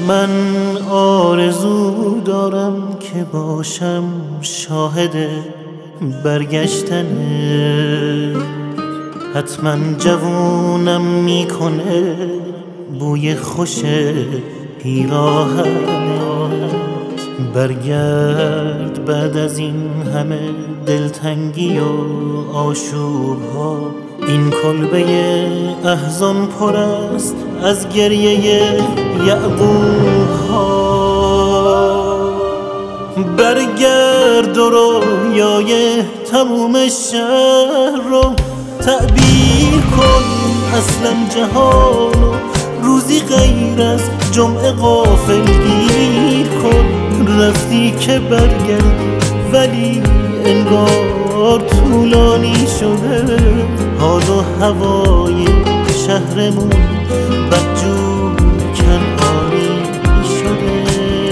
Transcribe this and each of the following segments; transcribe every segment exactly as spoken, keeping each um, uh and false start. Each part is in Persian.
من آرزو دارم که باشم شاهد برگشتنه، حتما جوونم میکنه بوی خوش پیراهنت. برگرد بعد از این همه دلتنگی و آشوب ها، این کلبه احزان پر است از گریه یعقوب ها. برگرد و رویای تموم شهر رو تعبیر کن، اصلا جهانو روزی غیر از جمعه غافل گیر کن. رفتی که برگردی ولی انگار طولانی شده، حال و هوای شهرمون بدجور کنعانی شده.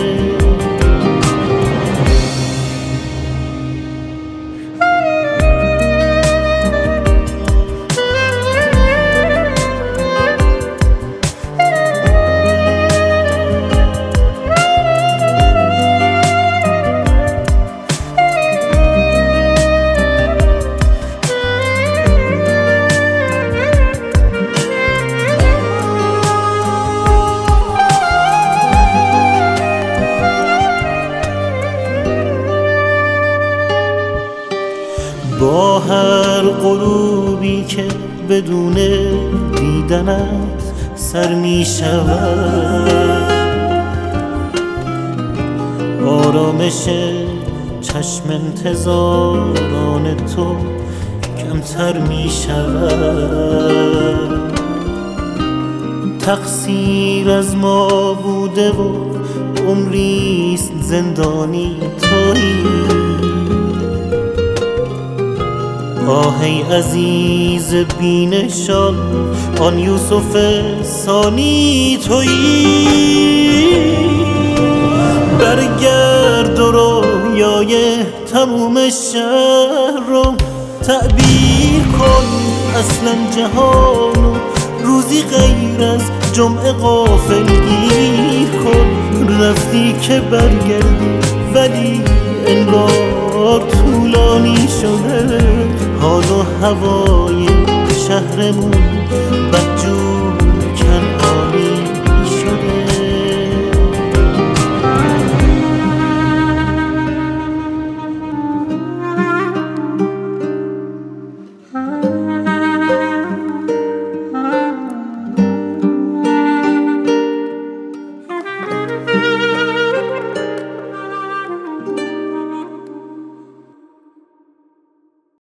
با هر غروبی که بدون دیدنت سر می شود، آرامش چشم انتظاران تو کمتر می شود. تقصیر از ما بوده و عمریست زندانی تویی. آه ای عزیز بینشان، آن یوسف ثانی تویی. برگرد و رویای تموم شهر رو تعبیر کن، اصلا جهانو روزی غیر از جمعه غافل گیر کن. رفتی که برگردی ولی انگار طولانی شده، حال و هوای شهرمون